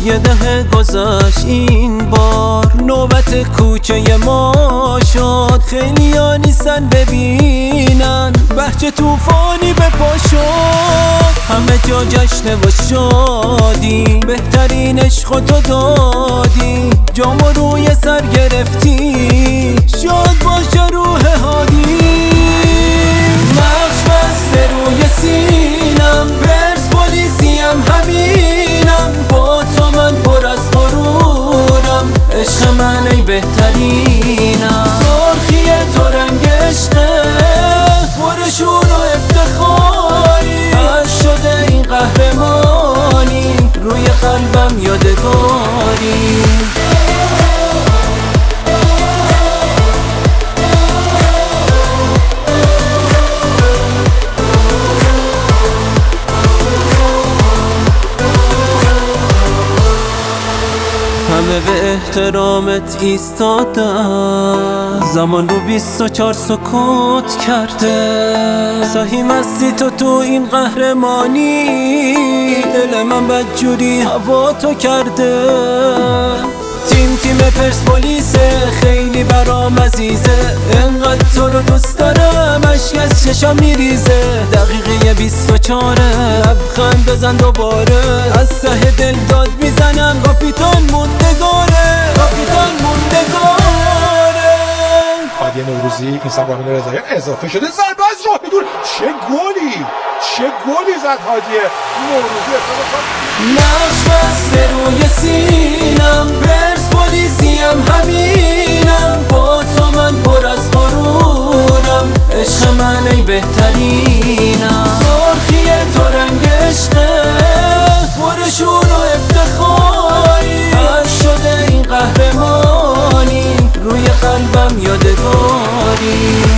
یه دهه گذشت این بار نوبت کوچه ما شد، خیلی ها نیستن ببینن بهجه توفانی به پا شد. همه جا جشنه و شادی، بهترین عشق تو دادی، جام روی سر گرفتی، شاد باشه روح هادی. نقش بسته روی سینم، پرسپولیسیم همینم، با تو من پر از غرورم، عشق من ای بهترینم. سرخی تو رنگ عشقه، پر شور و افتخاری، از شده این قهرمانی، روی قلبم یادگاری. همه به احترامت ایستادن، زمان رو 24 سکوت کرده. سهی مستی تو این قهرمانی، دل من بدجوری هوا تو کرده. تیم پرسپولیسه، خیلی برام عزیزه، انقدر تو رو دوست دارم اشک از چشام میریزه. دقیقه 24 لبخند بزن دوباره، از ته دل داد میزنم کاپیتان موندگاره، کاپیتان موندگاره. هادی نوروزی اینستاگرام رضایی اضافه شده، ضربه از راه دور، چه گلی زد هادی نوروزی. نقش بسته روی سینم، پرسپولیسیم همینم، با تو من پر از غرورم، عشق من ای بهترینم. سرخی تو رنگ عشقه، پر شور و افتخاری، از شده این قهرمانی، روی قلبم یادگاری.